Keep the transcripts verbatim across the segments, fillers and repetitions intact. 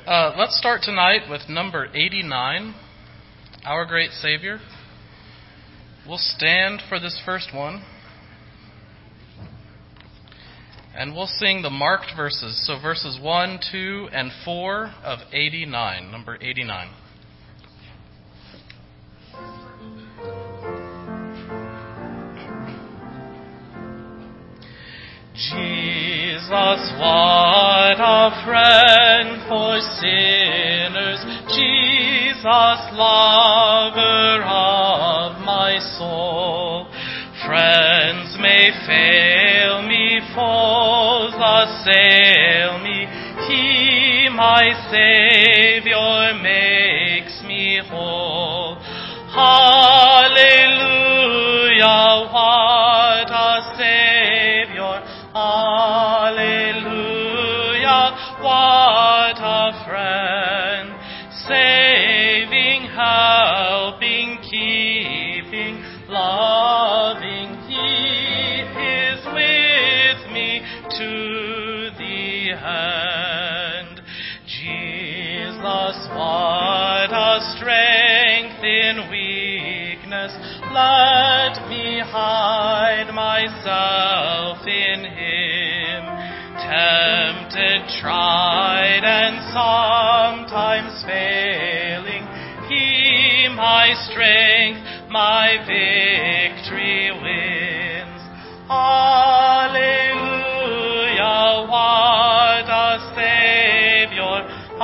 Uh, let's start tonight with number eighty-nine, Our Great Savior. We'll stand for this first one. And we'll sing the marked verses. So verses one, two, and four of eighty-nine, number eighty-nine. Jesus, what a friend for sinners, Jesus, lover of my soul. Friends may fail me, foes assail me, He, my Savior, makes me whole. Hallelujah, what a Savior! Hallelujah, what a friend, saving, helping, keeping, loving, He is with me to the end. Jesus, what a strength in weakness, let me hide myself in Him. Tempted, tried, and sometimes failing, He, my strength, my victory wins. Hallelujah, what a Savior!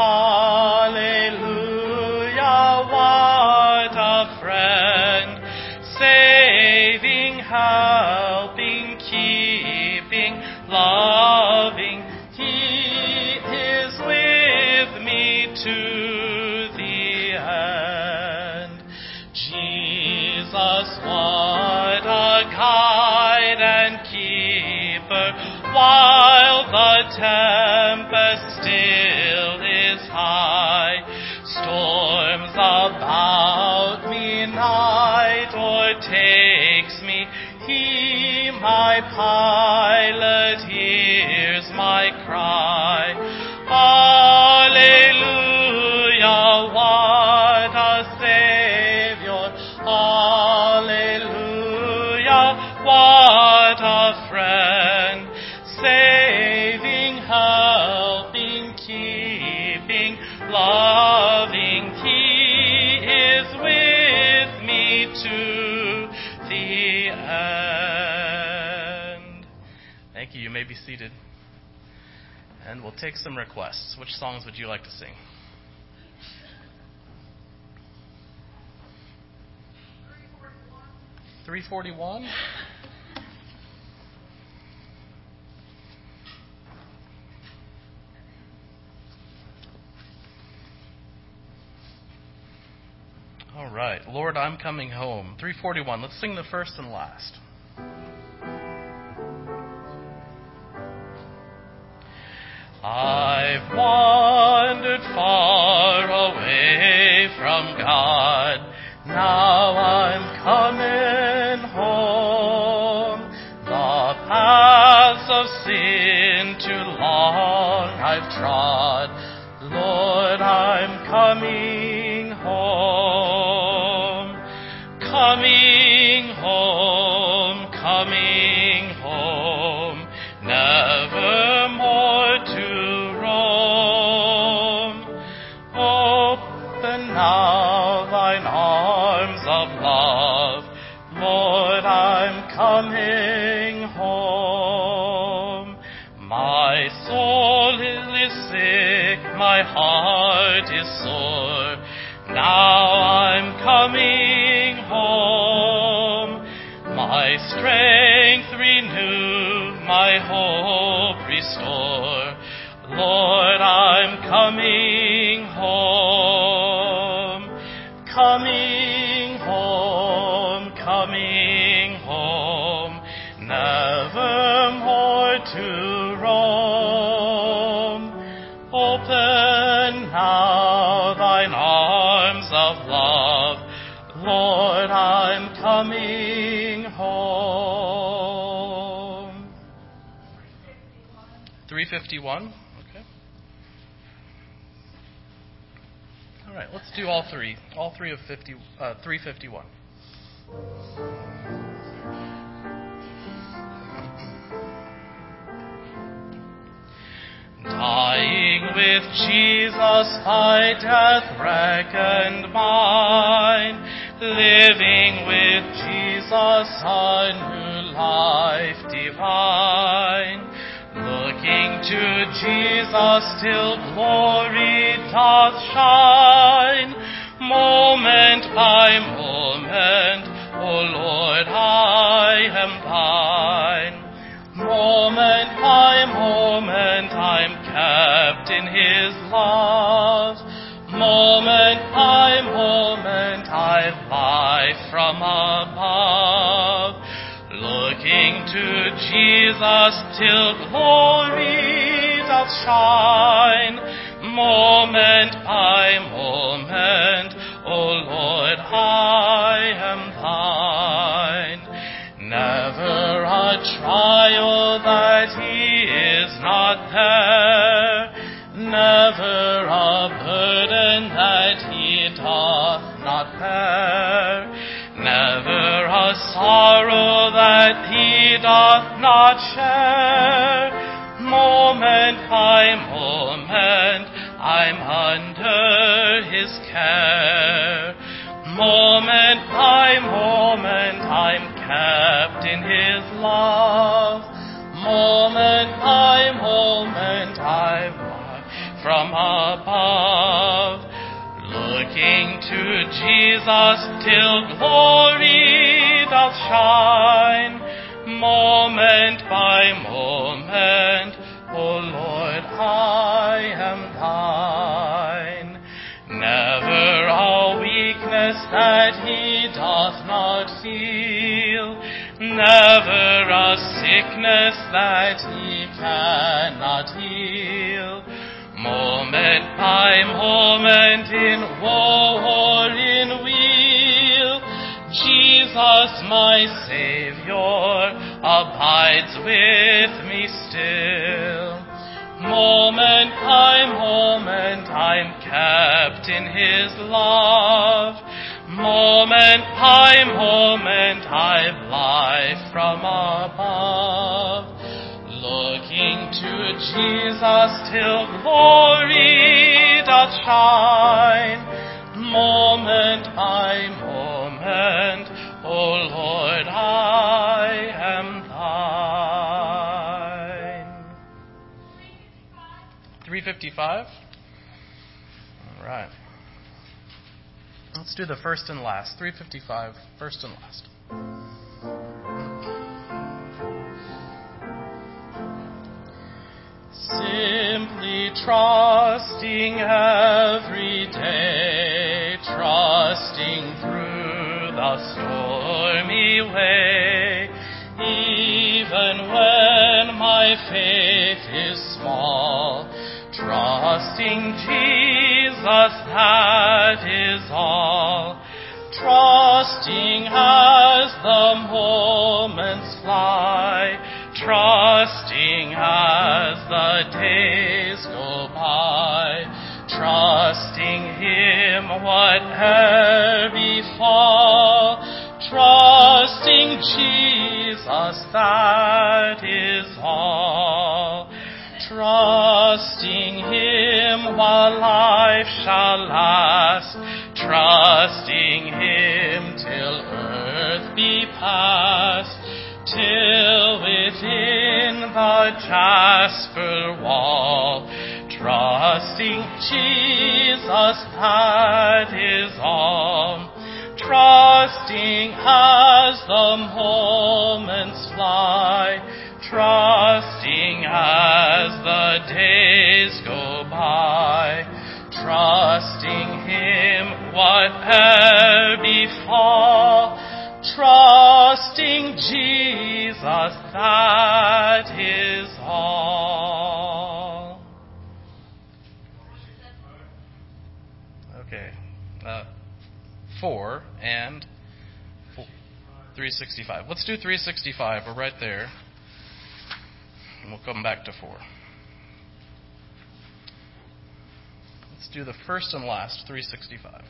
Hallelujah, what a friend, saving, helping, keeping, loving, He is with me to the end. Jesus, what a guide and keeper, while the tempest still is high. Storms about me, night o'ertakes me, He, my pilot, hears my cry. Hallelujah, what a Savior! Hallelujah, what a friend, saving, helping, keeping, loving, He is with me to the end. Thank you. You may be seated. And we'll take some requests. Which songs would you like to sing? three forty-one. All right. Lord, I'm coming home. three forty-one. Let's sing the first and last. I've wandered far away from God. Now I'm coming home. The paths of sin too long I've trod. Lord, I'm coming home. Coming home, coming home, never more to roam. Open now thine arms of love, Lord, I'm coming home. My soul is sick, my heart is sore, now I'm coming home. My strength renew, my hope restore, Lord, I'm coming home. Coming home, coming home, never more to roam. Open now thine arms of love, Lord, I'm coming home. three fifty-one. Okay. All right, let's do all three. All three of fifty, uh, three fifty-one. Dying with Jesus, thy death reckoned mine. Living with Jesus, a new life divine. Looking to Jesus till glory doth shine. Moment by moment, O Lord, I am thine. Moment by moment, I'm kept in His love. Moment by moment, I've life from above. Looking to Jesus till glory doth shine. Moment by moment, O Lord, I am thine. Never a trial that He is not there. Never a burden that He doth not bear. Never a sorrow that He doth not share. Moment by moment, I'm under His care. Moment by moment, I'm kept in His love. Moment by moment, I'm life from above. Looking to Jesus till glory doth shine. Moment by moment, O Lord, I am thine. Never a weakness that He doth not feel. Never a sickness that He cannot heal. Moment by moment, in woe or in weal, Jesus, my Savior, abides with me still. Moment by moment, I'm kept in His love. Moment by moment, I've life from above. Looking to Jesus till glory doth shine. Moment by moment, O Lord, I am thine. three fifty-five. All right. Let's do the first and last. three fifty-five, first and last. Simply trusting every day, trusting through the stormy way, even when my faith is small, trusting Jesus, that is all. Trusting as the moments fly, trusting as the days go by, trusting Him whate'er befall, trusting Jesus, that is all. Trusting Him while life shall last, trusting Him till earth be past, till within the jasper wall, trusting Jesus, that is all. Trusting as the moments fly, trusting as the days go by, trusting Him whate'er befall, trusting Jesus, that is all. Okay. Uh, four and four, three sixty-five. Let's do three sixty-five. We're right there. And we'll come back to four. Let's do the first and last, three sixty-five.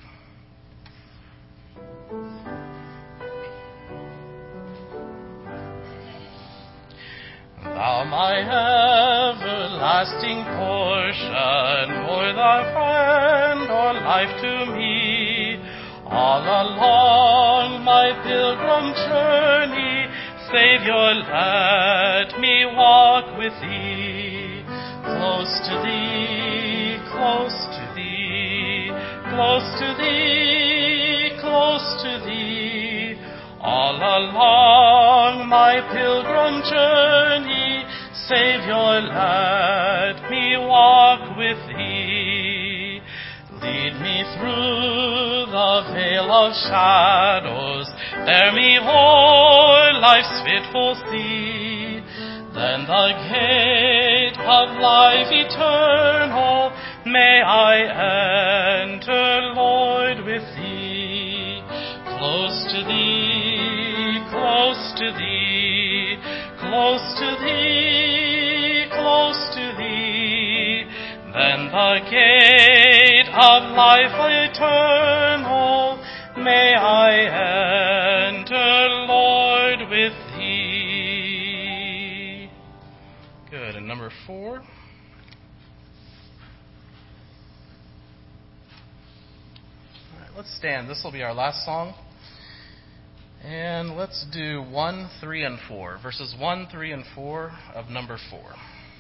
Thou my everlasting portion, more than friend or life to me, all along my pilgrim journey, Savior, let me walk with thee, close to thee, close to thee, close to thee, close to thee, all along my pilgrim journey, Savior, let me walk with thee. Lead me through the vale of shadows, bear me o'er life's fitful sea. Then the gate of life eternal may I enter, Lord, with thee. Close to thee, close to thee, close to thee, close to thee. Then the gate of life eternal may I enter, Lord, with thee. Good. And number four. All right, let's stand. This will be our last song. And let's do one, three, and four. Verses one, three, and four of number four.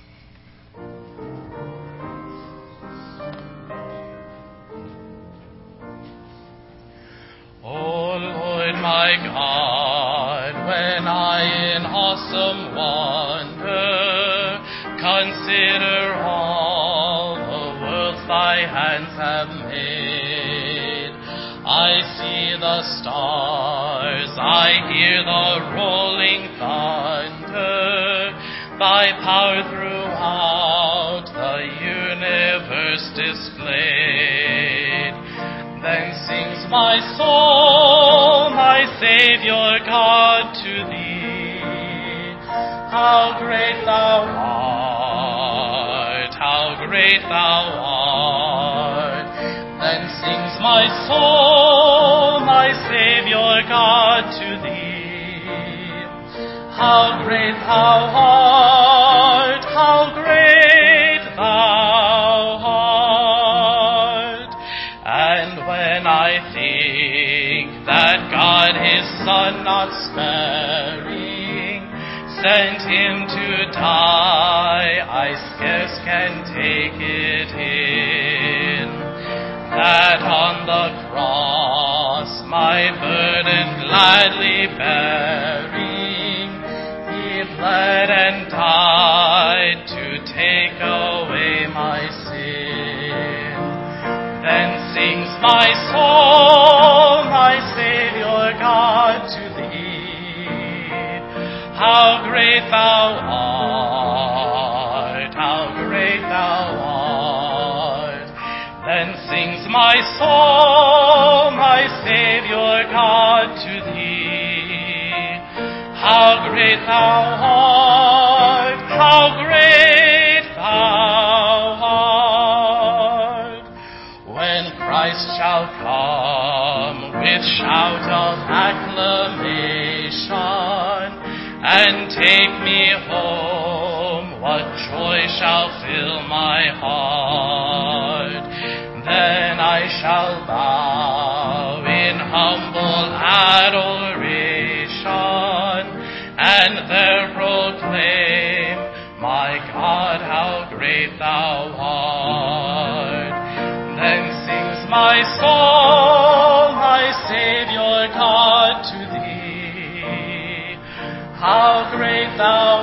O Lord my God, when I in awesome wonder consider all the worlds thy hands have made, I see the stars, I hear the rolling thunder, thy power throughout the universe displayed. Then sings my soul, my Savior God, to thee. How great thou art, how great thou art. Then sings my soul, my Savior God, to thee. How great thou art, how great thou art. And when I think that God his Son not sparing sent him to die, I scarce can take it in, that on the cross my burden gladly bearing, he bled and died to take away my sin. Then sings my soul, my Savior God, to thee. How great thou art, how great thou art. Then sings my soul, my Savior God, to thee. How great thou art, how great thou art. When Christ shall come with shout of acclamation and take me home, what joy shall fill my heart. Then I shall bow in humble adoration and there proclaim, my God, how great thou art. Then sings my soul, my Savior God, to thee. How great thou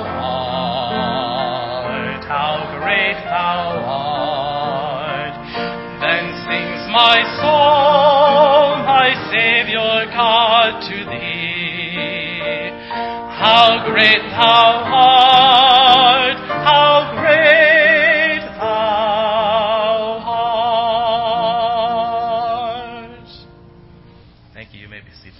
art, how great thou art. Then sings my soul, my Savior God, to thee. How great thou art, how great thou art. Thank you. You may be seated.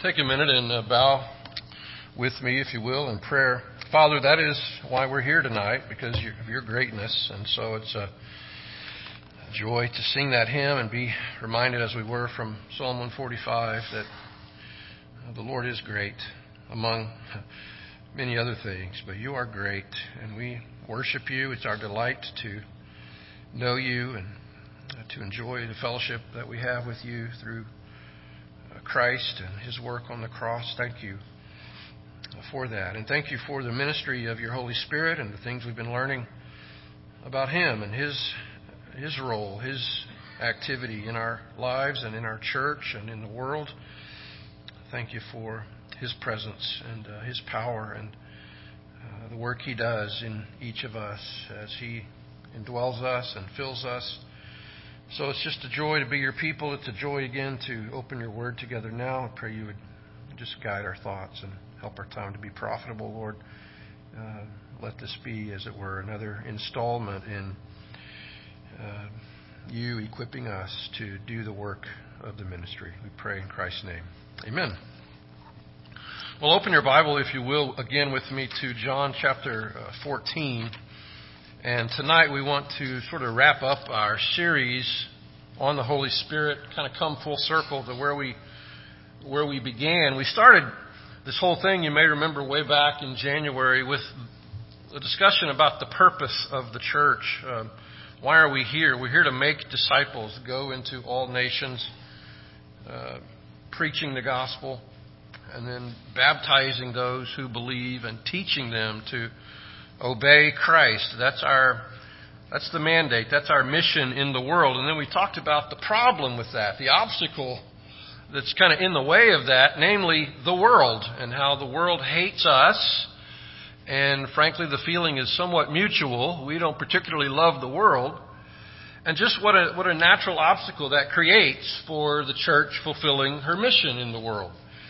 Take a minute and uh, bow with me, if you will, in prayer. Father, that is why we're here tonight, because of your greatness. And so it's a joy to sing that hymn and be reminded, as we were from Psalm one forty-five, that the Lord is great among many other things. But you are great, and we worship you. It's our delight to know you and to enjoy the fellowship that we have with you through Christ and his work on the cross. Thank you for that. And thank you for the ministry of your Holy Spirit and the things we've been learning about him and his his role, his activity in our lives and in our church and in the world. Thank you for his presence and uh, his power and uh, the work he does in each of us as he indwells us and fills us. So it's just a joy to be your people. It's a joy again to open your word together now. I pray you would just guide our thoughts and help our time to be profitable, Lord. Uh, let this be, as it were, another installment in uh, you equipping us to do the work of the ministry. We pray in Christ's name. Amen. Well, open your Bible, if you will, again with me to John chapter fourteen. And tonight we want to sort of wrap up our series on the Holy Spirit, kind of come full circle to where we where we began. We started this whole thing, you may remember, way back in January with a discussion about the purpose of the church. Uh, why are we here? We're here to make disciples, go into all nations, uh, preaching the gospel, and then baptizing those who believe and teaching them to obey Christ. That's our, that's the mandate. That's our mission in the world. And then we talked about the problem with that, the obstacle that's kind of in the way of that, namely the world, and how the world hates us. And frankly, the feeling is somewhat mutual. We don't particularly love the world. And just what a, what a natural obstacle that creates for the church fulfilling her mission in the world.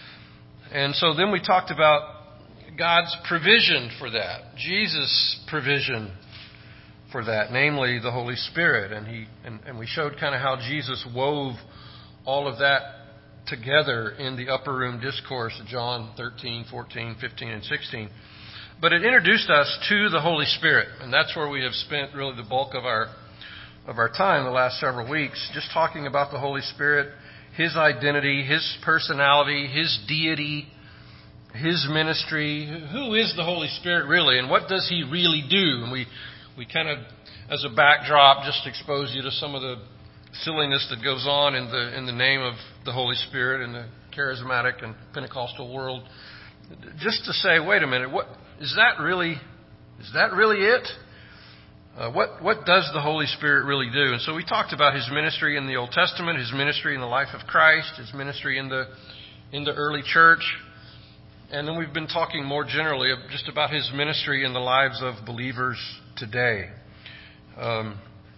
And so then we talked about God's provision for that, Jesus' provision for that, namely the Holy Spirit. And he and, and we showed kind of how Jesus wove all of that together in the upper room discourse of John thirteen, fourteen, fifteen, and sixteen. But it introduced us to the Holy Spirit, and that's where we have spent really the bulk of our of our time the last several weeks, just talking about the Holy Spirit, his identity, his personality, his deity, his ministry. Who is the Holy Spirit really, and what does he really do? And we we kind of, as a backdrop, just expose you to some of the silliness that goes on in the in the name of the Holy Spirit in the charismatic and Pentecostal world. Just to say, wait a minute, what is that really? Is that really it? Uh, what what does the Holy Spirit really do? And so we talked about his ministry in the Old Testament, his ministry in the life of Christ, his ministry in the in the early church. And then we've been talking more generally just about his ministry in the lives of believers today, um,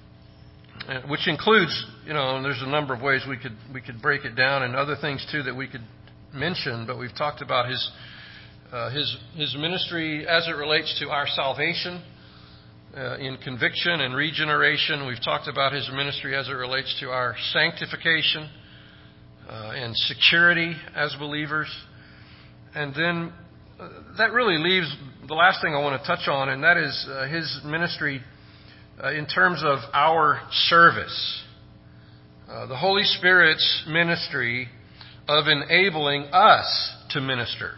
which includes, you know, and there's a number of ways we could we could break it down, and other things too that we could mention. But we've talked about his uh, his his ministry as it relates to our salvation uh, in conviction and regeneration. We've talked about his ministry as it relates to our sanctification uh, and security as believers. And then uh, that really leaves the last thing I want to touch on, and that is uh, his ministry uh, in terms of our service. Uh, the Holy Spirit's ministry of enabling us to minister.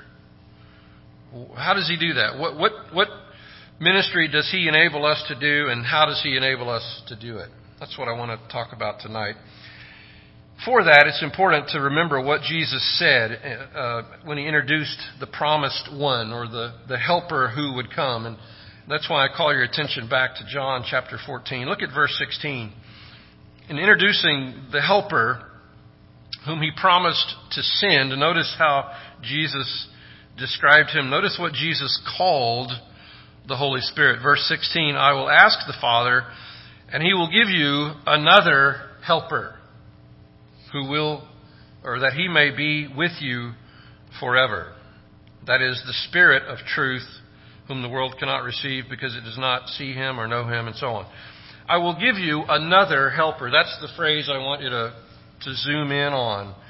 How does he do that? What, what, what ministry does he enable us to do, and how does he enable us to do it? That's what I want to talk about tonight. For that, it's important to remember what Jesus said uh, when he introduced the promised one, or the, the helper who would come. And that's why I call your attention back to John chapter fourteen. Look at verse sixteen. In introducing the helper whom he promised to send, notice how Jesus described him. Notice what Jesus called the Holy Spirit. Verse sixteen, I will ask the Father, and he will give you another helper, who will, or that he may be with you forever. That is the Spirit of truth, whom the world cannot receive because it does not see him or know him, and so on. I will give you another helper. That's the phrase I want you to, to zoom in on.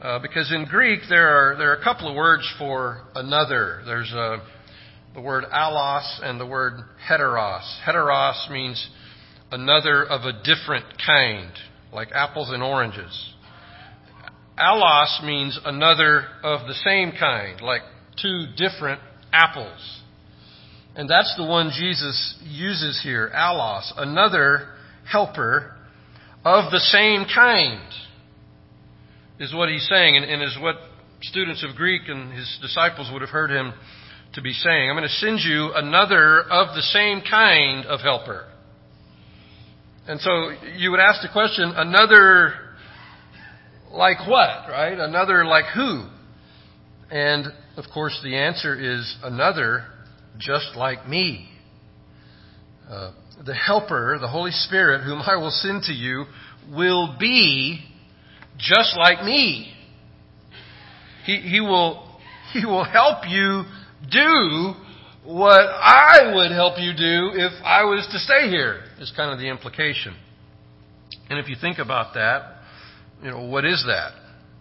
Uh, because in Greek, there are there are a couple of words for another. There's uh, the word allos and the word heteros. Heteros means another of a different kind, like apples and oranges. Allos means another of the same kind, like two different apples. And that's the one Jesus uses here, allos, another helper of the same kind, is what he's saying, and, and is what students of Greek and his disciples would have heard him to be saying. I'm going to send you another of the same kind of helper. And so you would ask the question, another like what, right? Another like who? And, of course, the answer is another just like me. Uh, the helper, the Holy Spirit, whom I will send to you, will be just like me. He, he will, he will help you do what I would help you do if I was to stay here, is kind of the implication. And if you think about that, you know, what is that?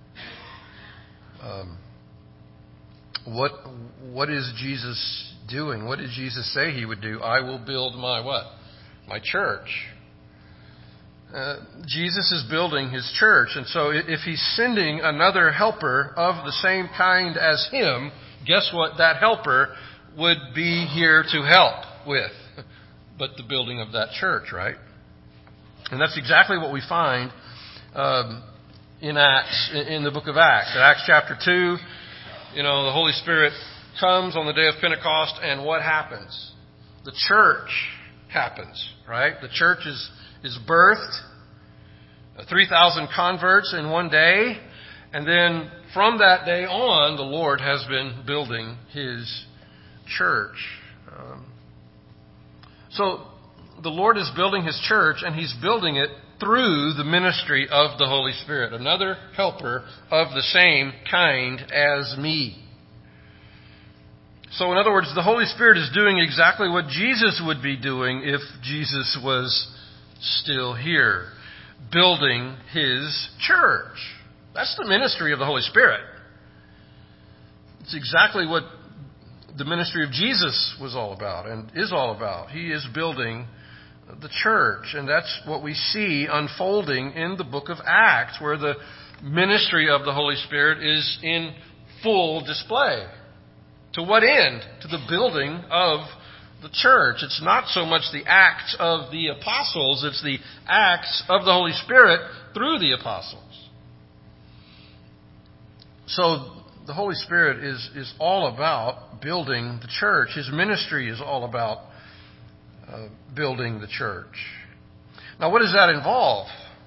Um, what what is Jesus doing? What did Jesus say he would do? I will build my what? My church. Uh, Jesus is building his church. And so if he's sending another helper of the same kind as him, guess what that helper would be here to help with? But the building of that church, right? And that's exactly what we find um, in Acts, in the book of Acts. In Acts chapter two, you know, the Holy Spirit comes on the day of Pentecost, and what happens? The church happens, right? The church is, is birthed, three thousand converts in one day, and then from that day on, the Lord has been building his church. Um, so the Lord is building his church, and he's building it through the ministry of the Holy Spirit, another helper of the same kind as me. So in other words, the Holy Spirit is doing exactly what Jesus would be doing if Jesus was still here, building his church. That's the ministry of the Holy Spirit. It's exactly what the ministry of Jesus was all about and is all about. He is building the church, and that's what we see unfolding in the book of Acts, where the ministry of the Holy Spirit is in full display. To what end? To the building of the church. It's not so much the acts of the apostles, it's the acts of the Holy Spirit through the apostles. So the Holy Spirit is, is all about building the church. His ministry is all about uh, building the church. Now, what does that involve?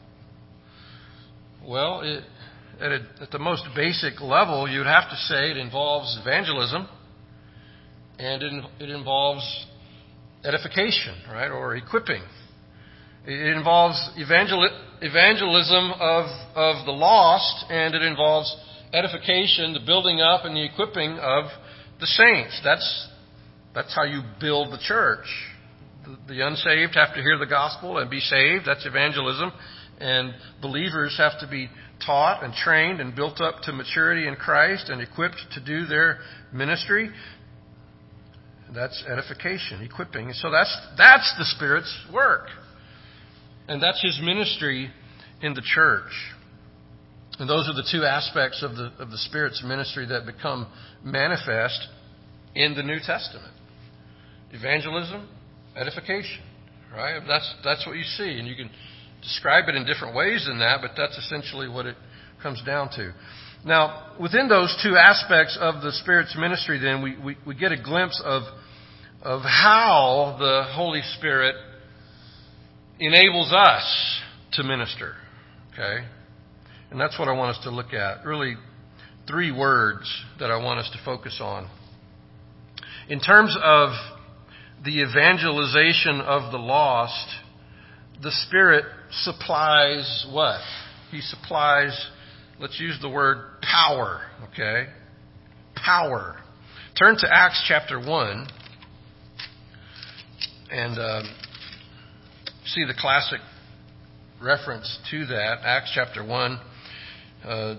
Well, it, at, a, at the most basic level, you'd have to say it involves evangelism, and it, it involves edification, right, or equipping. It involves evangel, evangelism of, of the lost, and it involves edification, the building up and the equipping of the saints. That's that's how you build the church. The, the unsaved have to hear the gospel and be saved. That's evangelism. And believers have to be taught and trained and built up to maturity in Christ and equipped to do their ministry. That's edification, equipping. So that's that's the Spirit's work. And that's his ministry in the church. And those are the two aspects of the of the Spirit's ministry that become manifest in the New Testament. Evangelism, edification, right? That's that's what you see, and you can describe it in different ways than that, but that's essentially what it comes down to. Now, within those two aspects of the Spirit's ministry, then we, we, we get a glimpse of of how the Holy Spirit enables us to minister. Okay? And that's what I want us to look at. Really, three words that I want us to focus on. In terms of the evangelization of the lost, the Spirit supplies what? He supplies, let's use the word power, okay? Power. Turn to Acts chapter one and uh, see the classic reference to that. Acts chapter one. Uh,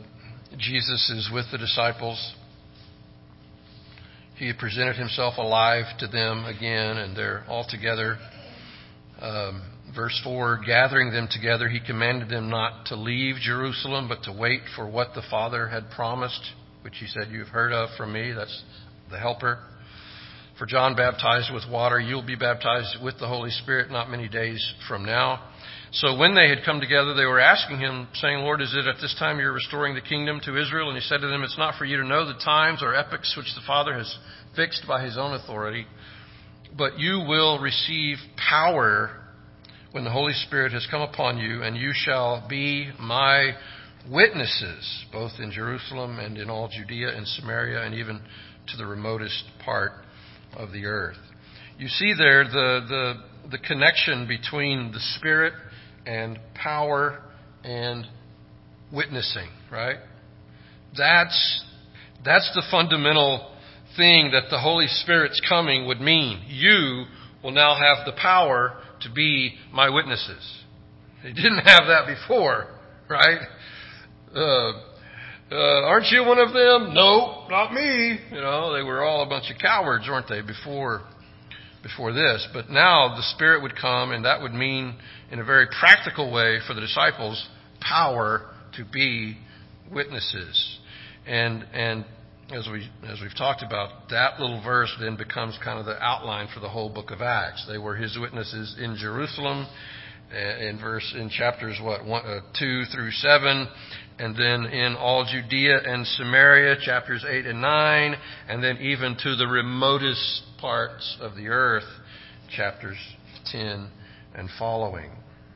Jesus is with the disciples. He had presented himself alive to them again, and they're all together. Um, verse four, gathering them together, he commanded them not to leave Jerusalem, but to wait for what the Father had promised, which he said, you've heard of from me. That's the Helper. For John baptized with water, you'll be baptized with the Holy Spirit not many days from now. So when they had come together, they were asking him, saying, Lord, is it at this time you're restoring the kingdom to Israel? And he said to them, it's not for you to know the times or epochs which the Father has fixed by his own authority, but you will receive power when the Holy Spirit has come upon you, and you shall be my witnesses, both in Jerusalem and in all Judea and Samaria, and even to the remotest part of the earth. You see there the the, the connection between the Spirit and power and witnessing, right? That's that's the fundamental thing that the Holy Spirit's coming would mean. You will now have the power to be my witnesses. They didn't have that before, right? Uh, uh, aren't you one of them? No, not me. You know, they were all a bunch of cowards, weren't they, before before this? But now the Spirit would come, and that would mean, in a very practical way for the disciples, power to be witnesses. And and as we as we've talked about, that little verse then becomes kind of the outline for the whole book of Acts. They were his witnesses in Jerusalem, in verse in chapters what one, uh, two through seven, and then in all Judea and Samaria, chapters eight and nine, and then even to the remotest parts of the earth, chapters ten and following.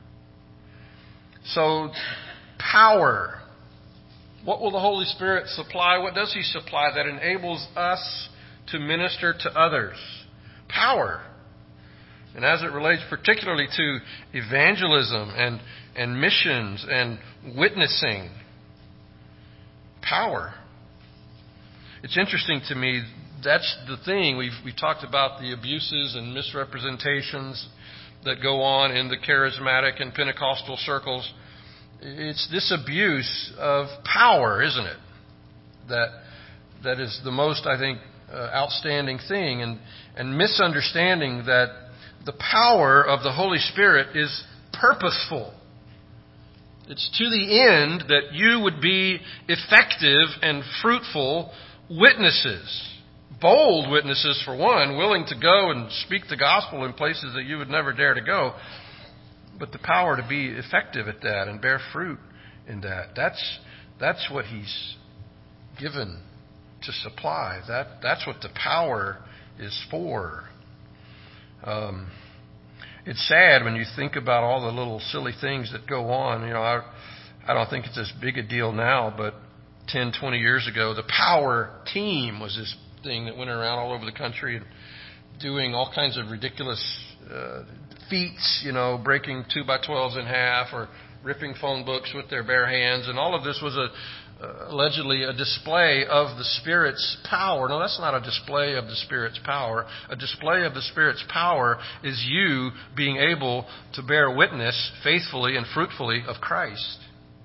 So, power. What will the Holy Spirit supply? What does he supply that enables us to minister to others? Power. And as it relates particularly to evangelism and, and missions and witnessing, power. It's interesting to me, that's the thing. We've, we've talked about the abuses and misrepresentations that go on in the charismatic and Pentecostal circles. It's this abuse of power, isn't it? That that is the most, I think, uh, outstanding thing, and and misunderstanding that the power of the Holy Spirit is purposeful. It's to the end that you would be effective and fruitful witnesses. Bold witnesses, for one, willing to go and speak the gospel in places that you would never dare to go. But the power to be effective at that and bear fruit in that. That's that's what he's given to supply. That that's what the power is for. Um, it's sad when you think about all the little silly things that go on. You know, I I don't think it's as big a deal now, but ten, twenty years ago, the power team was this thing that went around all over the country and doing all kinds of ridiculous uh, feats, you know, breaking two by twelves in half or ripping phone books with their bare hands. And all of this was a, uh, allegedly a display of the Spirit's power. No, that's not a display of the Spirit's power. A display of the Spirit's power is you being able to bear witness faithfully and fruitfully of Christ.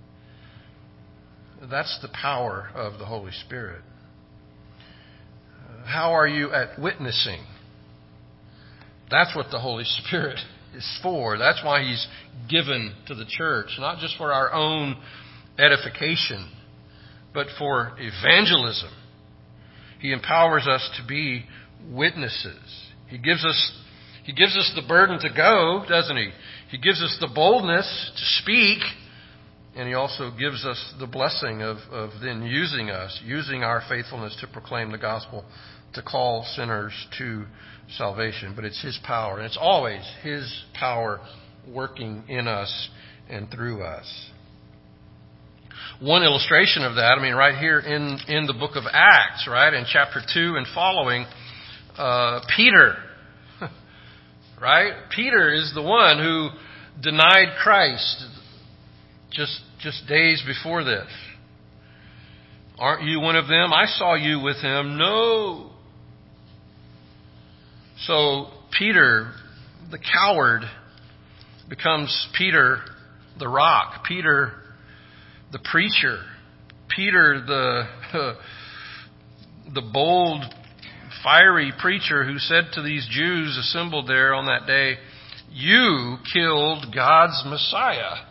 That's the power of the Holy Spirit. How are you at witnessing? That's what the Holy Spirit is for. That's why He's given to the church, not just for our own edification, but for evangelism. He empowers us to be witnesses. He gives us, He gives us the burden to go, doesn't He? He gives us the boldness to speak, and He also gives us the blessing of, of then using us, using our faithfulness to proclaim the gospel, to call sinners to salvation. But it's His power, and it's always His power working in us and through us. One illustration of that, I mean, right here in, in the book of Acts, right, in chapter two and following, uh, Peter, right? Peter is the one who denied Christ just, just days before this. Aren't you one of them? I saw you with him. No. So Peter, the coward, becomes Peter the rock, Peter the preacher, Peter, the, the bold, fiery preacher who said to these Jews assembled there on that day, "You killed God's Messiah.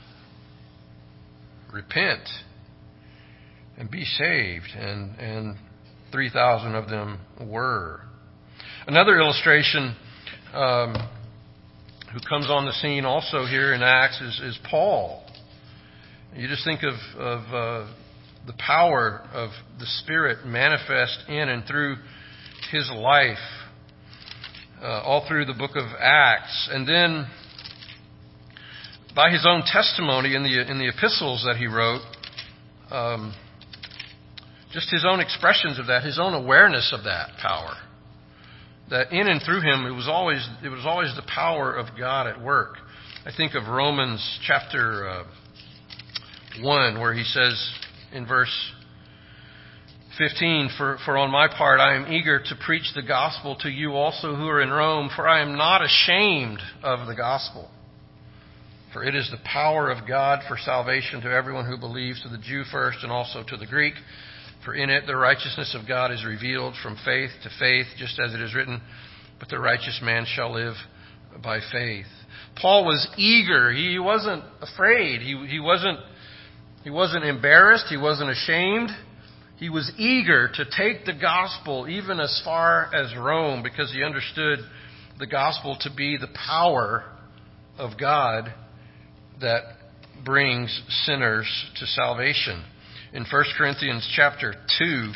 Repent and be saved." And, and three thousand of them were. Another illustration um, who comes on the scene also here in Acts is, is Paul. You just think of, of uh, the power of the Spirit manifest in and through his life, uh, all through the book of Acts. And then by his own testimony in the in the epistles that he wrote, um, just his own expressions of that, his own awareness of that power. That in and through him, it was always it was always the power of God at work. I think of Romans chapter uh, one, where he says in verse fifteen, for, for on my part I am eager to preach the gospel to you also who are in Rome, for I am not ashamed of the gospel. For it is the power of God for salvation to everyone who believes, to the Jew first and also to the Greek. For in it the righteousness of God is revealed from faith to faith, just as it is written, but the righteous man shall live by faith. Paul was eager. He wasn't afraid. He, he wasn't, he wasn't embarrassed. He wasn't ashamed. He was eager to take the gospel even as far as Rome, because he understood the gospel to be the power of God that brings sinners to salvation. In First Corinthians chapter two,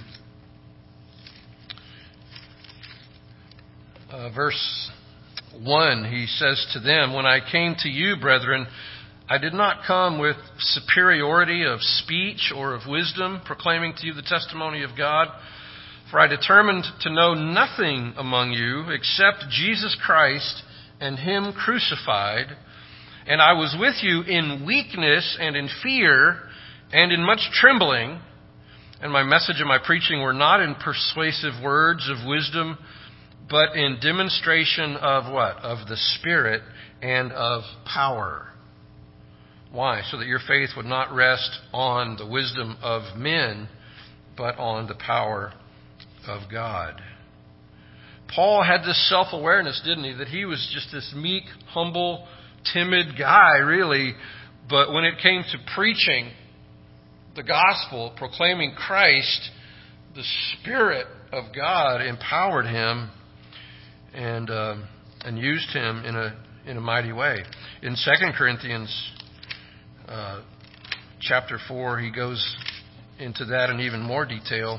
uh, verse one, he says to them, "When I came to you, brethren, I did not come with superiority of speech or of wisdom, proclaiming to you the testimony of God. For I determined to know nothing among you except Jesus Christ and Him crucified. And I was with you in weakness and in fear and in much trembling. And my message and my preaching were not in persuasive words of wisdom, but in demonstration of what? Of the Spirit and of power." Why? So that your faith would not rest on the wisdom of men, but on the power of God. Paul had this self-awareness, didn't he? That he was just this meek, humble, timid guy, really. But when it came to preaching the gospel, proclaiming Christ, the Spirit of God empowered him and uh, and used him in a in a mighty way. In Second Corinthians uh, chapter four, he goes into that in even more detail.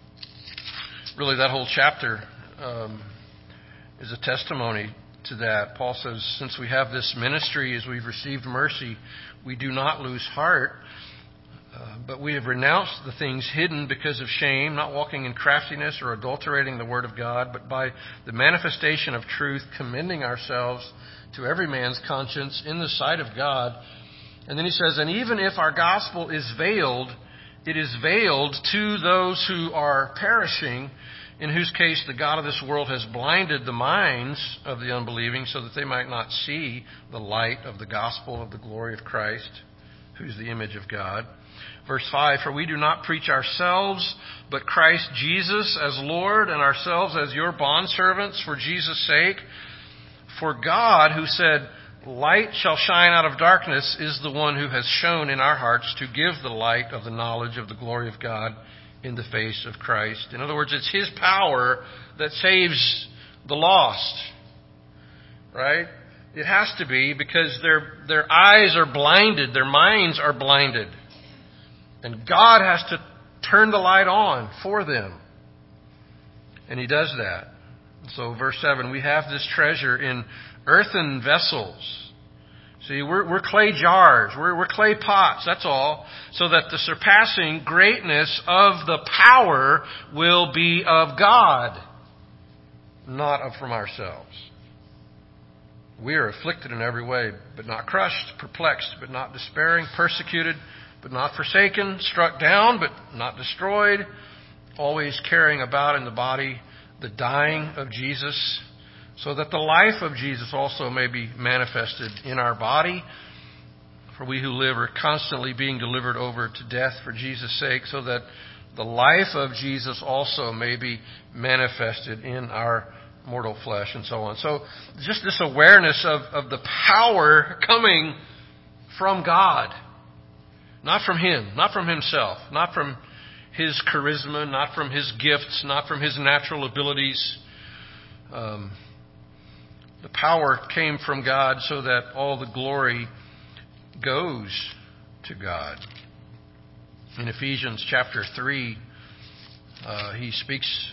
Really, that whole chapter um, is a testimony to that. Paul says, "Since we have this ministry, as we've received mercy, we do not lose heart. Uh, but we have renounced the things hidden because of shame, not walking in craftiness or adulterating the word of God, but by the manifestation of truth, commending ourselves to every man's conscience in the sight of God." And then he says, "And even if our gospel is veiled, it is veiled to those who are perishing, in whose case the God of this world has blinded the minds of the unbelieving, so that they might not see the light of the gospel of the glory of Christ, who's the image of God." Verse five, "For we do not preach ourselves, but Christ Jesus as Lord, and ourselves as your bondservants for Jesus' sake. For God, who said, 'Light shall shine out of darkness,' is the one who has shown in our hearts to give the light of the knowledge of the glory of God in the face of Christ." In other words, it's His power that saves the lost. Right? It has to be, because their their eyes are blinded, their minds are blinded. And God has to turn the light on for them. And He does that. So verse seven, "We have this treasure in earthen vessels." See, we're, we're clay jars. We're, we're clay pots, that's all. "So that the surpassing greatness of the power will be of God, not of from ourselves. We are afflicted in every way, but not crushed, perplexed, but not despairing, persecuted, but not forsaken, struck down, but not destroyed, always carrying about in the body the dying of Jesus, so that the life of Jesus also may be manifested in our body. For we who live are constantly being delivered over to death for Jesus' sake, so that the life of Jesus also may be manifested in our mortal flesh, and so on. So just this awareness of, of the power coming from God. Not from Him, not from Himself, not from His charisma, not from His gifts, not from His natural abilities. Um, the power came from God so that all the glory goes to God. In Ephesians chapter three, uh, he speaks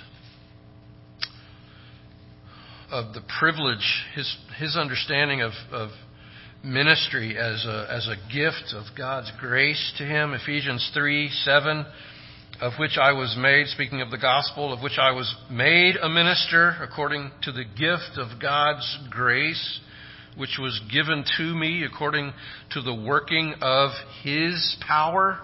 of the privilege, his his understanding of, of ministry as a as a gift of God's grace to him. Ephesians three seven, of which I was made, speaking of the gospel, of which I was made a minister according to the gift of God's grace, which was given to me according to the working of His power.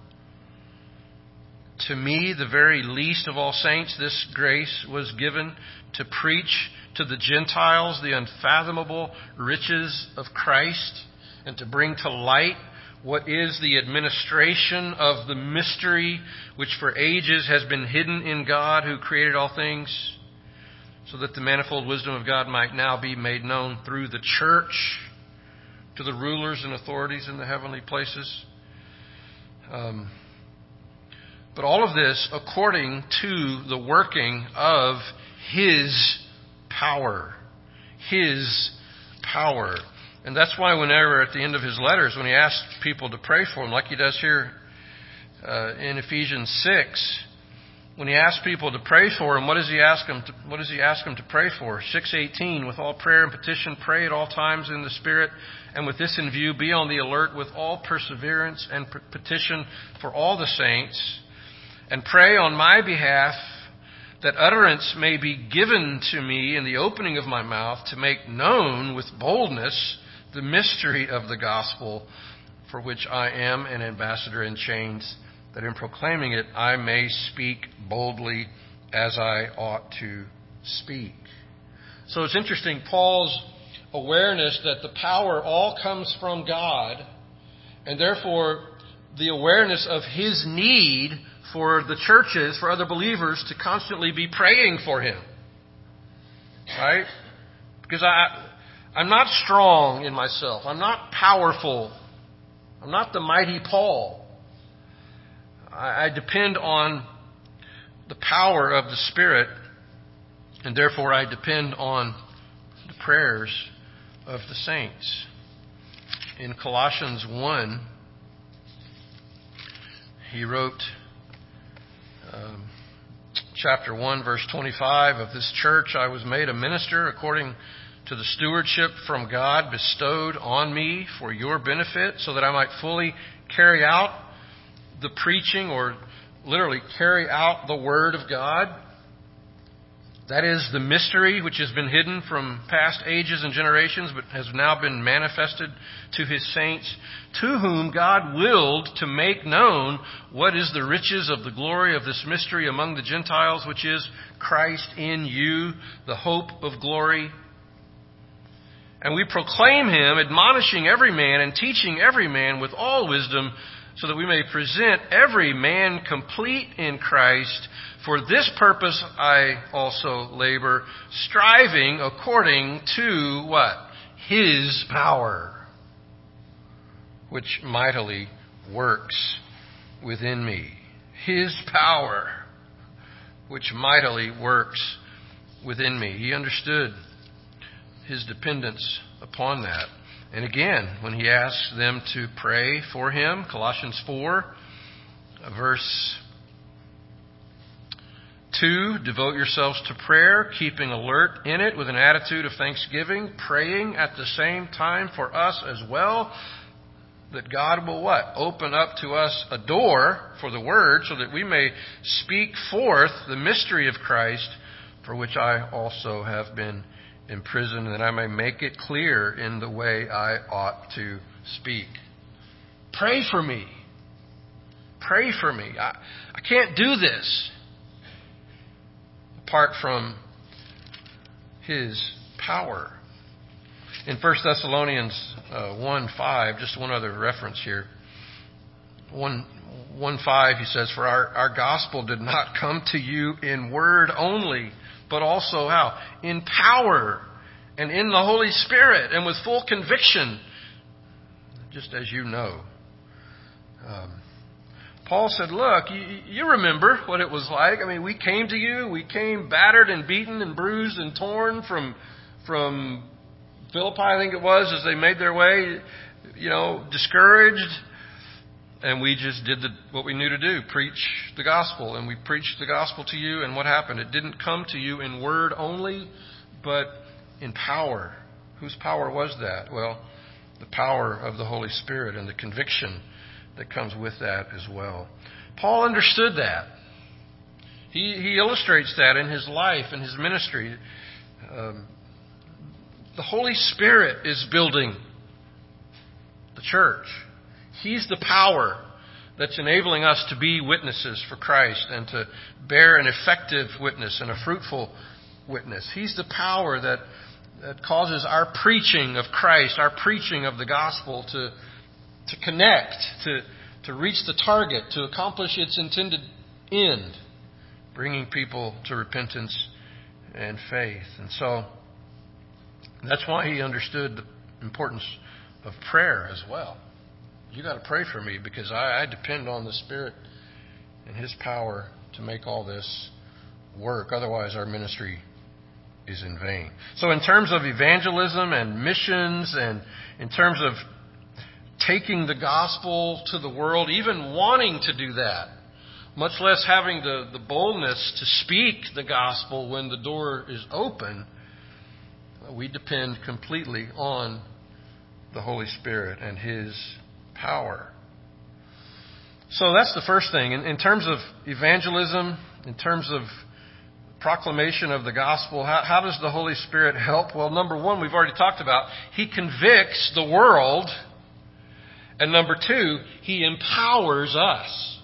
To me, the very least of all saints, this grace was given to preach to the Gentiles the unfathomable riches of Christ, and to bring to light what is the administration of the mystery which for ages has been hidden in God who created all things, so that the manifold wisdom of God might now be made known through the church to the rulers and authorities in the heavenly places. Um, but all of this according to the working of His power. His power. And that's why whenever at the end of his letters, when he asks people to pray for him, like he does here uh, in Ephesians six, when he asks people to pray for him, what does he ask them to, what does he ask them to pray for? six eighteen, with all prayer and petition, pray at all times in the Spirit, and with this in view, be on the alert with all perseverance and petition for all the saints, and pray on my behalf that utterance may be given to me in the opening of my mouth to make known with boldness the mystery of the gospel, for which I am an ambassador in chains, that in proclaiming it I may speak boldly as I ought to speak. So it's interesting, Paul's awareness that the power all comes from God, and therefore the awareness of his need for the churches, for other believers to constantly be praying for him. Right? Because I, I'm not strong in myself. I'm not powerful. I'm not the mighty Paul. I depend on the power of the Spirit, and therefore I depend on the prayers of the saints. In Colossians one, he wrote, um, chapter one, verse twenty-five, of this church I was made a minister according to the stewardship from God bestowed on me for your benefit, so that I might fully carry out the preaching, or literally carry out the Word of God. That is the mystery which has been hidden from past ages and generations, but has now been manifested to His saints, to whom God willed to make known what is the riches of the glory of this mystery among the Gentiles, which is Christ in you, the hope of glory. And we proclaim Him, admonishing every man and teaching every man with all wisdom, so that we may present every man complete in Christ. For this purpose I also labor, striving according to what? His power, which mightily works within me. His power, which mightily works within me. He understood his dependence upon that. And again, when he asks them to pray for him, Colossians four, verse two, devote yourselves to prayer, keeping alert in it with an attitude of thanksgiving, praying at the same time for us as well, that God will what? Open up to us a door for the Word, so that we may speak forth the mystery of Christ, for which I also have been in prison, that I may make it clear in the way I ought to speak. Pray for me. Pray for me. I, I can't do this apart from His power. In First Thessalonians uh, one five, just one other reference here. one five, he says, "For our, our gospel did not come to you in word only, but also how? In power and in the Holy Spirit and with full conviction, just as you know." Um, Paul said, look, you, you remember what it was like. I mean, we came to you. We came battered and beaten and bruised and torn from from Philippi, I think it was, as they made their way, you know, discouraged. And we just did the, what we knew to do, preach the gospel. And we preached the gospel to you. And what happened? It didn't come to you in word only, but in power. Whose power was that? Well, the power of the Holy Spirit and the conviction that comes with that as well. Paul understood that. He, he illustrates that in his life and his ministry. Um, the Holy Spirit is building the church. He's the power that's enabling us to be witnesses for Christ and to bear an effective witness and a fruitful witness. He's the power that, that causes our preaching of Christ, our preaching of the gospel to, to connect, to, to reach the target, to accomplish its intended end, bringing people to repentance and faith. And so that's why he understood the importance of prayer as well. You got to pray for me because I, I depend on the Spirit and His power to make all this work. Otherwise, our ministry is in vain. So in terms of evangelism and missions and in terms of taking the gospel to the world, even wanting to do that, much less having the, the boldness to speak the gospel when the door is open, we depend completely on the Holy Spirit and His power. So that's the first thing. In, in terms of evangelism, in terms of proclamation of the gospel, how, how does the Holy Spirit help? Well, number one, we've already talked about, He convicts the world. And number two, He empowers us.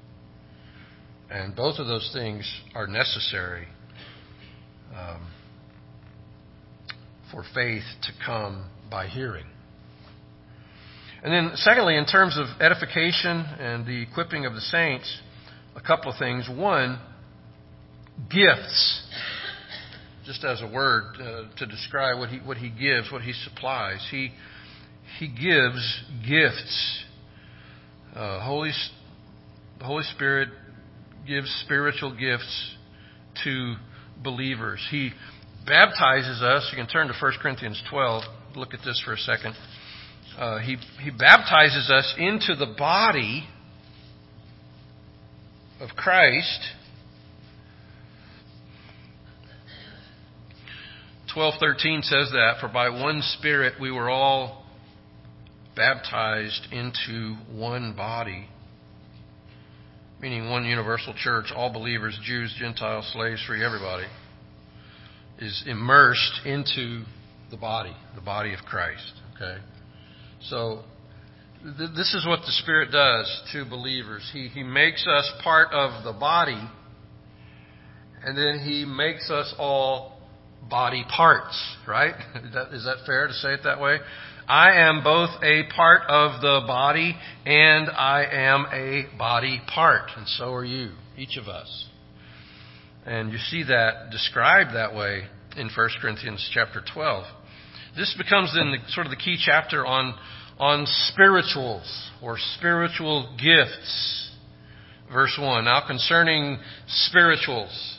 And both of those things are necessary um, for faith to come by hearing. And then secondly, in terms of edification and the equipping of the saints, a couple of things. One, gifts. Just as a word uh, to describe what he what he gives, what he supplies. He he gives gifts. Uh, Holy the Holy Spirit gives spiritual gifts to believers. He baptizes us. You can turn to First Corinthians twelve. Look at this for a second. Uh, he he baptizes us into the body of Christ. twelve thirteen says that, for by one Spirit we were all baptized into one body, meaning one universal church, all believers, Jews, Gentiles, slaves, free, everybody is immersed into the body, the body of Christ. Okay, so th- this is what the Spirit does to believers. He He makes us part of the body, and then He makes us all body parts, right? Is that, is that fair to say it that way? I am both a part of the body and I am a body part. And so are you, each of us. And you see that described that way in First Corinthians chapter twelve. This becomes then the, sort of the key chapter on, on spirituals or spiritual gifts. Verse one. Now concerning spirituals.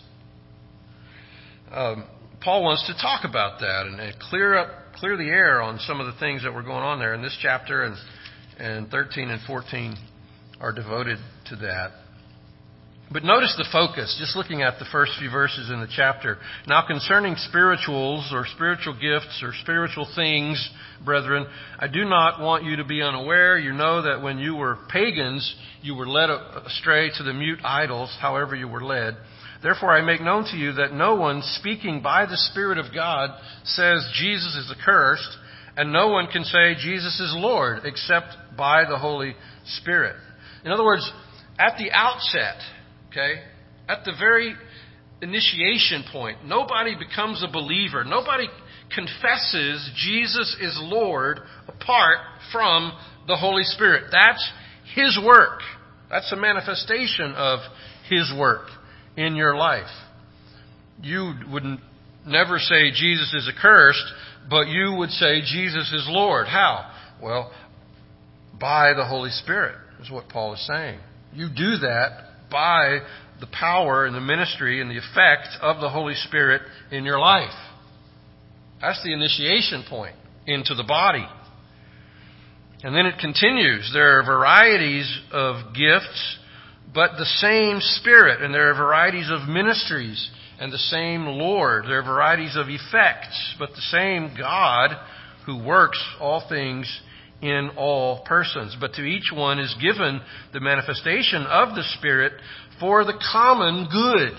Um, Paul wants to talk about that and, and clear up, clear the air on some of the things that were going on there. In this chapter and, and thirteen and fourteen are devoted to that. But notice the focus, just looking at the first few verses in the chapter. Now concerning spirituals or spiritual gifts or spiritual things, brethren, I do not want you to be unaware. You know that when you were pagans, you were led astray to the mute idols, however you were led. Therefore I make known to you that no one speaking by the Spirit of God says Jesus is accursed, and no one can say Jesus is Lord except by the Holy Spirit. In other words, at the outset, okay, at the very initiation point, nobody becomes a believer. Nobody confesses Jesus is Lord apart from the Holy Spirit. That's His work. That's a manifestation of His work in your life. You would never say Jesus is accursed, but you would say Jesus is Lord. How? Well, by the Holy Spirit is what Paul is saying. You do that by the power and the ministry and the effect of the Holy Spirit in your life. That's the initiation point into the body. And then it continues. There are varieties of gifts, but the same Spirit. And there are varieties of ministries and the same Lord. There are varieties of effects, but the same God who works all things in all persons. But to each one is given the manifestation of the Spirit for the common good.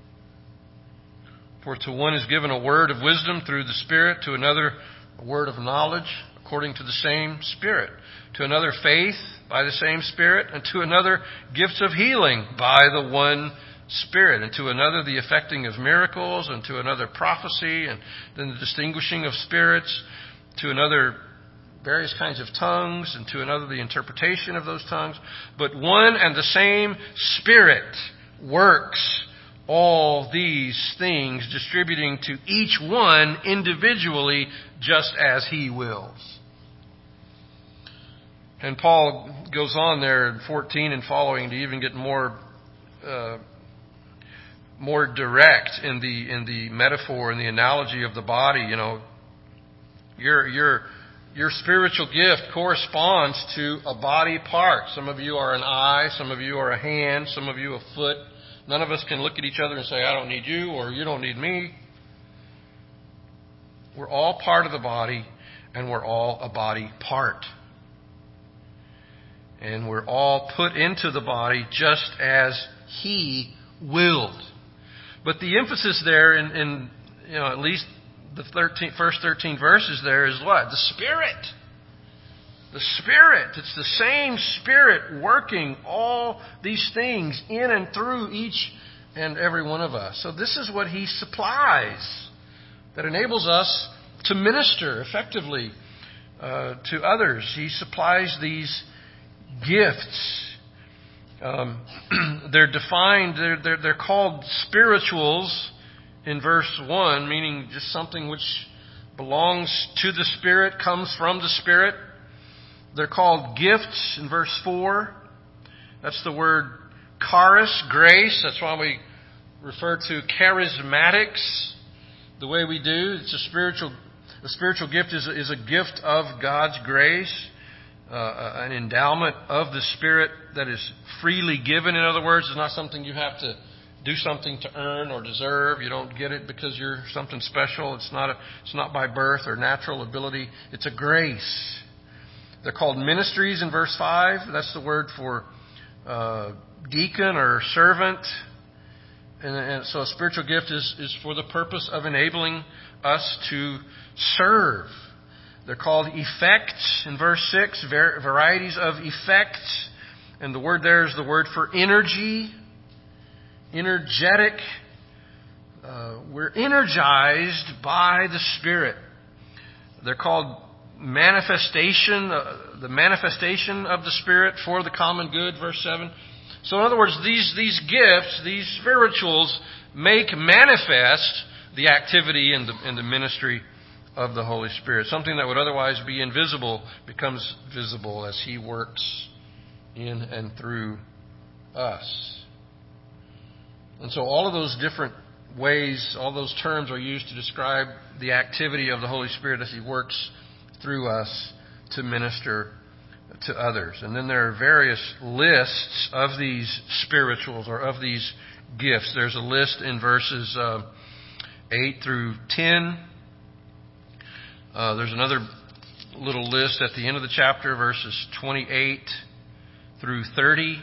For to one is given a word of wisdom through the Spirit, to another a word of knowledge according to the same Spirit, to another faith by the same Spirit, and to another gifts of healing by the one Spirit, and to another the effecting of miracles, and to another prophecy, and then the distinguishing of spirits, to another various kinds of tongues, and to another the interpretation of those tongues. But one and the same Spirit works all these things, distributing to each one individually just as He wills. And Paul goes on there in fourteen and following to even get more uh, more direct in the in the metaphor and the analogy of the body. You know, your your your spiritual gift corresponds to a body part. Some of you are an eye, some of you are a hand, some of you a foot. None of us can look at each other and say, I don't need you, or you don't need me. We're all part of the body, and we're all a body part. And we're all put into the body just as He willed. But the emphasis there in, in you know, at least the thirteen, first thirteen verses there is what? The Spirit. The Spirit. It's the same Spirit working all these things in and through each and every one of us. So this is what He supplies that enables us to minister effectively uh, to others. He supplies these gifts. Um, they're defined, they're, they're, they're called spirituals in verse one, meaning just something which belongs to the Spirit, comes from the Spirit. They're called gifts in verse four. That's the word charis, grace. That's why we refer to charismatics the way we do. It's a spiritual, a spiritual gift is a, is a gift of God's grace, uh, an endowment of the Spirit that is freely given. In other words, it's not something you have to do something to earn or deserve. You don't get it because you're something special. It's not a, it's not by birth or natural ability. It's a grace. They're called ministries in verse five. That's the word for uh, deacon or servant. And, and so a spiritual gift is, is for the purpose of enabling us to serve. They're called effects in verse six, var- varieties of effects. And the word there is the word for energy, energetic. Uh, we're energized by the Spirit. They're called manifestation, uh, the manifestation of the Spirit for the common good, verse seven. So in other words, these, these gifts, these spirituals, make manifest the activity and the, and the ministry of the Holy Spirit. Something that would otherwise be invisible becomes visible as He works in and through us. And so all of those different ways, all those terms are used to describe the activity of the Holy Spirit as He works through us to minister to others. And then there are various lists of these spirituals or of these gifts. There's a list in verses uh, eight through ten. Uh, there's another little list at the end of the chapter, verses twenty-eight through thirty.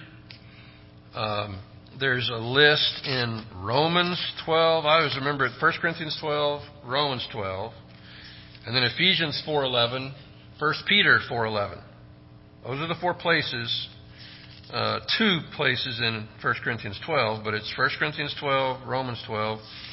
Um, there's a list in Romans twelve. I always remember it, First Corinthians twelve, Romans twelve. And then Ephesians four eleven, First Peter four eleven. Those are the four places, uh, two places in First Corinthians twelve, but it's First Corinthians twelve, Romans twelve, uh,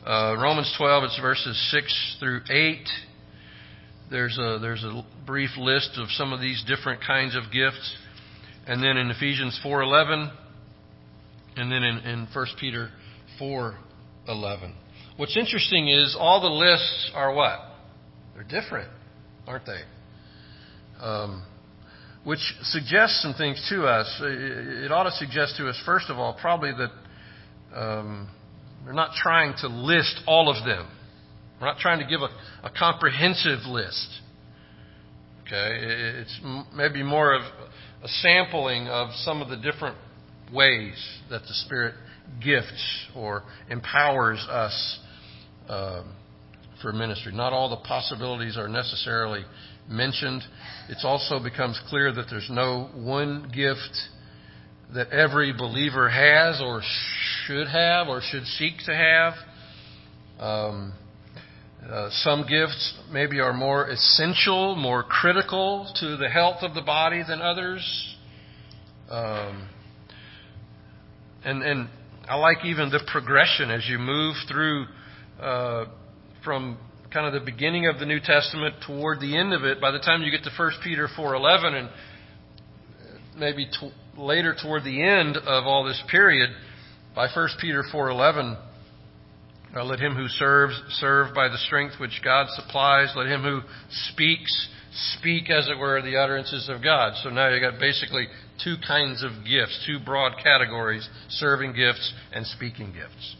Uh, Romans twelve, it's verses six through eight. There's a, there's a brief list of some of these different kinds of gifts. And then in Ephesians four eleven, and then in, in First Peter four eleven. What's interesting is all the lists are what? They're different, aren't they? Um, which suggests some things to us. It ought to suggest to us, first of all, probably that um, we're not trying to list all of them. We're not trying to give a, a comprehensive list. Okay, it's maybe more of a sampling of some of the different ways that the Spirit gifts or empowers us um, for ministry. Not all the possibilities are necessarily mentioned. It also becomes clear that there's no one gift that every believer has or should have or should seek to have. Um, uh, some gifts maybe are more essential, more critical to the health of the body than others. Um, and, and I like even the progression as you move through uh, from kind of the beginning of the New Testament toward the end of it. By the time you get to First Peter four eleven and maybe t- later toward the end of all this period, by First Peter four eleven, uh, let him who serves serve by the strength which God supplies. Let him who speaks speak, as it were, the utterances of God. So now you got basically two kinds of gifts, two broad categories: serving gifts and speaking gifts,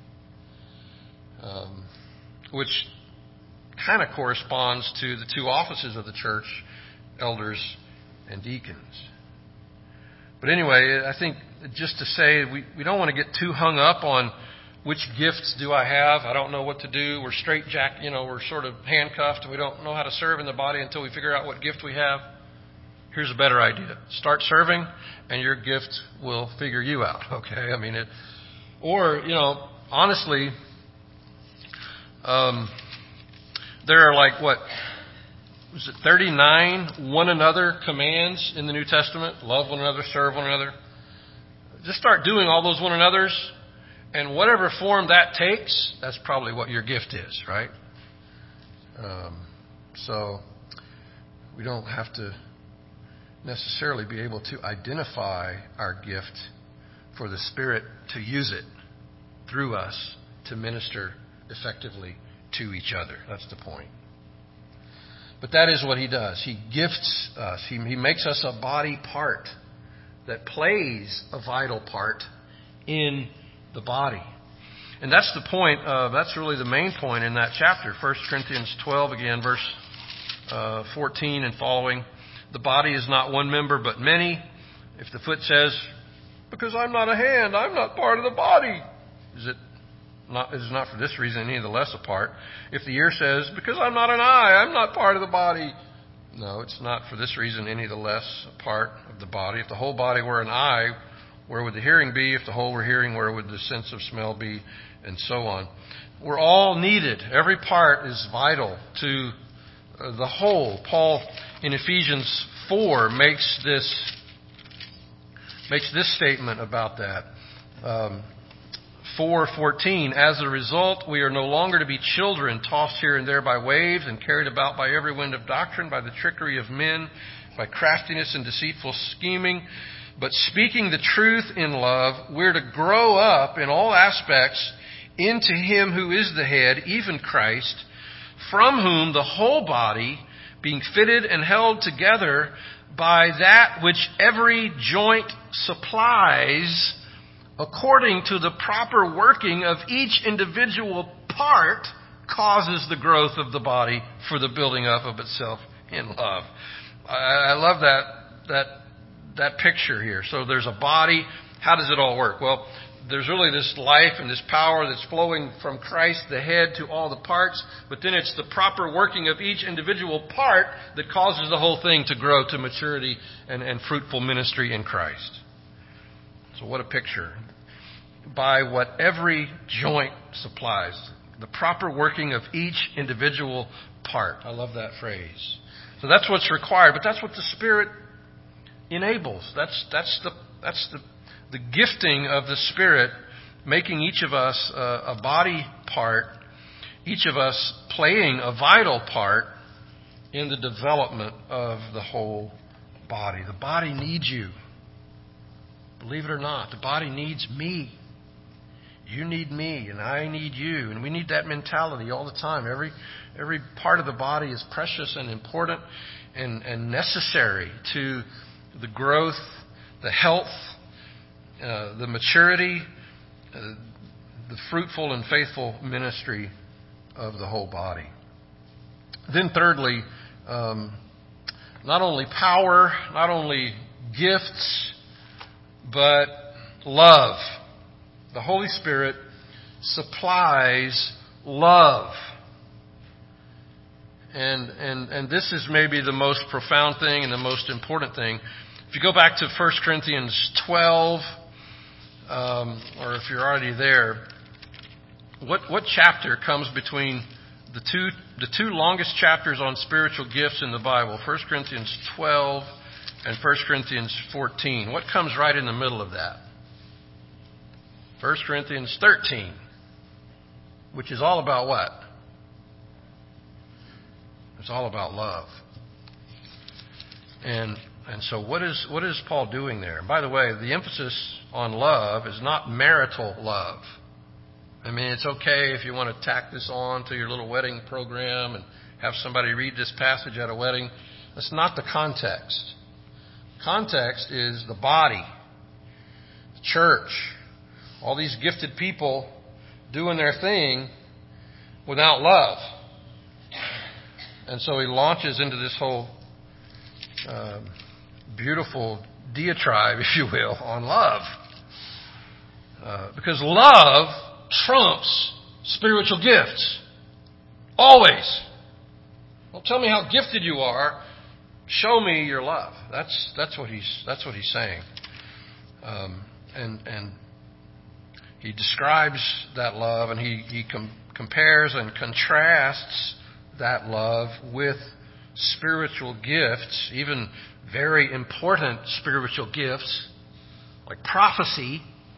um, which kind of corresponds to the two offices of the church, elders and deacons. But anyway, I think just to say, we, we don't want to get too hung up on which gifts do I have. I don't know what to do. We're straitjacked, you know, we're sort of handcuffed. We don't know how to serve in the body until we figure out what gift we have. Here's a better idea. Start serving and your gift will figure you out. Okay? I mean, it, or, you know, honestly, um, there are like, what, was it thirty-nine one another commands in the New Testament? Love one another, serve one another. Just start doing all those one another's, and whatever form that takes, that's probably what your gift is, right? Um, so we don't have to necessarily be able to identify our gift for the Spirit to use it through us to minister effectively to each other. That's the point. But that is what He does. He gifts us. He, he makes us a body part that plays a vital part in the body. And that's the point, uh, that's really the main point in that chapter. First Corinthians twelve again, verse uh, fourteen and following. The body is not one member but many. If the foot says, because I'm not a hand, I'm not part of the body, is it Not, it is not for this reason any the less a part. If the ear says, because I'm not an eye, I'm not part of the body. No, it's not for this reason any the less a part of the body. If the whole body were an eye, where would the hearing be? If the whole were hearing, where would the sense of smell be? And so on. We're all needed. Every part is vital to uh, the whole. Paul in Ephesians four makes this makes this statement about that. Um, four fourteen, as a result, we are no longer to be children, tossed here and there by waves and carried about by every wind of doctrine, by the trickery of men, by craftiness and deceitful scheming. But speaking the truth in love, we're to grow up in all aspects into Him who is the head, even Christ, from whom the whole body, being fitted and held together by that which every joint supplies, according to the proper working of each individual part, causes the growth of the body for the building up of itself in love. I, I love that that that picture here. So there's a body. How does it all work? Well, there's really this life and this power that's flowing from Christ, the head, to all the parts. But then it's the proper working of each individual part that causes the whole thing to grow to maturity and, and fruitful ministry in Christ. So what a picture. By what every joint supplies. The proper working of each individual part. I love that phrase. So that's what's required, but that's what the Spirit enables. That's that's the that's the the gifting of the Spirit, making each of us a, a body part, each of us playing a vital part in the development of the whole body. The body needs you. Believe it or not, the body needs me. You need me, and I need you. And we need that mentality all the time. Every every part of the body is precious and important and, and necessary to the growth, the health, uh, the maturity, uh, the fruitful and faithful ministry of the whole body. Then thirdly, um, not only power, not only gifts, but love. The Holy Spirit supplies love. And, and, and this is maybe the most profound thing and the most important thing. If you go back to First Corinthians twelve, um, or if you're already there, what, what chapter comes between the two, the two longest chapters on spiritual gifts in the Bible, First Corinthians twelve and First Corinthians fourteen? What comes right in the middle of that? First Corinthians thirteen, which is all about what? It's all about love. And and so what is what is Paul doing there? And by the way, the emphasis on love is not marital love. I mean, it's okay if you want to tack this on to your little wedding program and have somebody read this passage at a wedding. That's not the context. Context is the body, the church, all these gifted people doing their thing without love. And so he launches into this whole uh, beautiful diatribe, if you will, on love. Uh, because love trumps spiritual gifts. Always. Well, tell me how gifted you are. Show me your love. That's that's what he's that's what he's saying. Um, and and he describes that love, and he he com- compares and contrasts that love with spiritual gifts, even very important spiritual gifts like prophecy,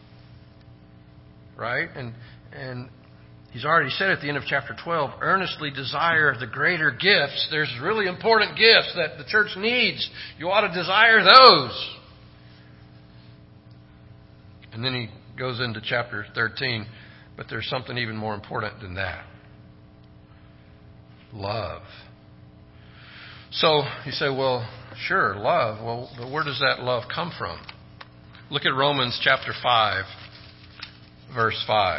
right? And and he's already said at the end of chapter twelve, earnestly desire the greater gifts. There's really important gifts that the church needs. You ought to desire those. And then he goes into chapter thirteen, but there's something even more important than that. Love. So you say, well, sure, love. Well, but where does that love come from? Look at Romans chapter five, verse five.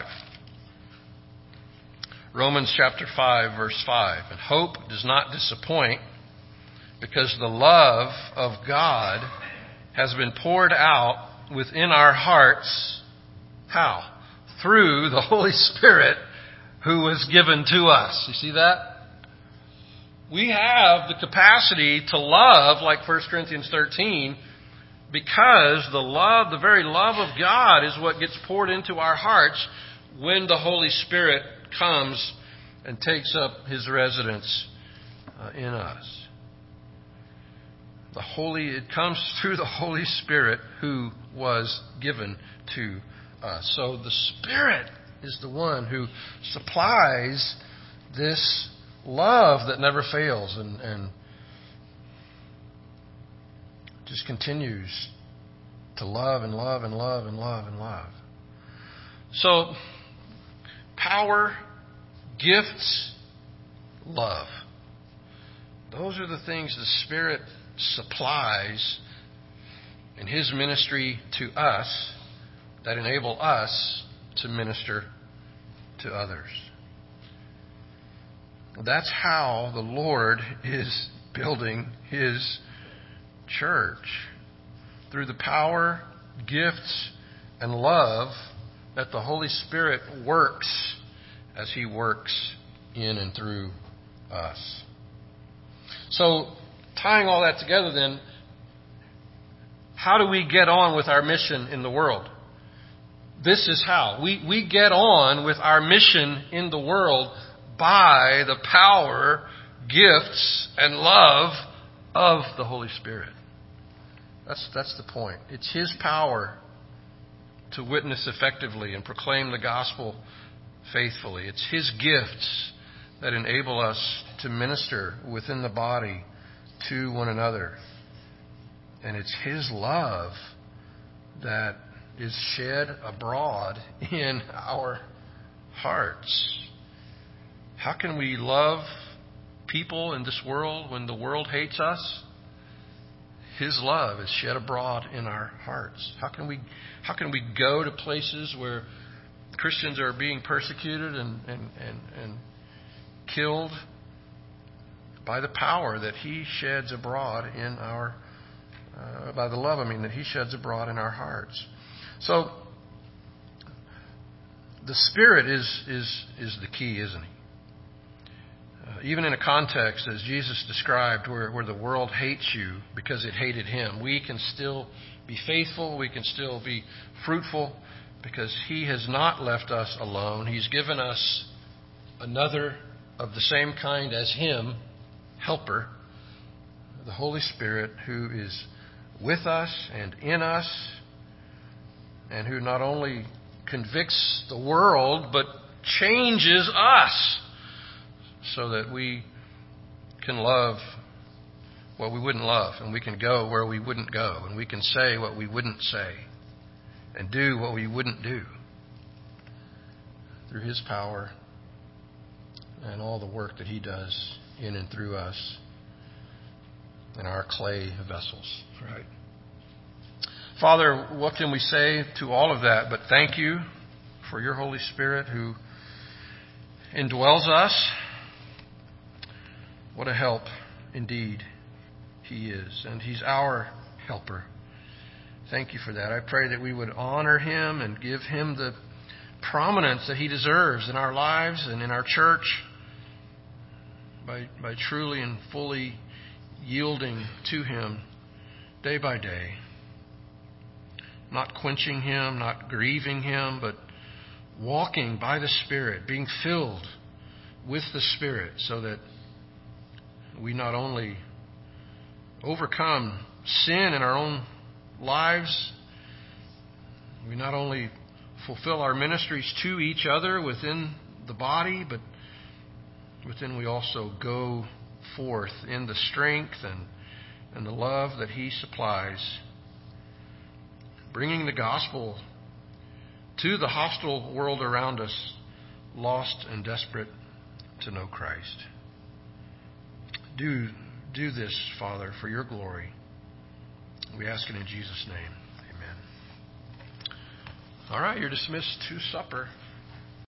Romans chapter five, verse five. And hope does not disappoint, because the love of God has been poured out within our hearts. How? Through the Holy Spirit who was given to us. You see that? We have the capacity to love, like First Corinthians thirteen, because the love, the very love of God is what gets poured into our hearts when the Holy Spirit comes and takes up His residence uh, in us. The Holy, it comes through the Holy Spirit who was given to us. So the Spirit is the one who supplies this love that never fails and, and just continues to love and love and love and love and love. So, power, gifts, love. Those are the things the Spirit supplies in His ministry to us that enable us to minister to others. That's how the Lord is building His church. Through the power, gifts, and love that the Holy Spirit works as He works in and through us. So, tying all that together then, how do we get on with our mission in the world? This is how. We, we get on with our mission in the world by the power, gifts, and love of the Holy Spirit. That's, that's the point. It's His power to witness effectively and proclaim the gospel faithfully. It's His gifts that enable us to minister within the body to one another. And it's His love that is shed abroad in our hearts. How can we love people in this world when the world hates us? His love is shed abroad in our hearts. How can we how can we go to places where Christians are being persecuted and, and, and, and killed? By the power that He sheds abroad in our uh, by the love, I mean, that He sheds abroad in our hearts. So the Spirit is is is the key, isn't He? Uh, even in a context, as Jesus described, where, where the world hates you because it hated Him, we can still be faithful, we can still be fruitful, because He has not left us alone. He's given us another of the same kind as Him, Helper, the Holy Spirit, who is with us and in us, and who not only convicts the world, but changes us, so that we can love what we wouldn't love, and we can go where we wouldn't go, and we can say what we wouldn't say, and do what we wouldn't do, through His power and all the work that He does in and through us in our clay vessels. Right? Father, what can we say to all of that but thank You for Your Holy Spirit who indwells us. What a help indeed He is, and He's our helper. Thank You for that. I pray that we would honor Him and give Him the prominence that He deserves in our lives and in our church by, by truly and fully yielding to Him day by day. Not quenching Him, not grieving Him, but walking by the Spirit, being filled with the Spirit, so that we not only overcome sin in our own lives, we not only fulfill our ministries to each other within the body, but within we also go forth in the strength and, and the love that He supplies, bringing the gospel to the hostile world around us, lost and desperate to know Christ. Do, do this, Father, for Your glory. We ask it in Jesus' name. Amen. All right, you're dismissed to supper.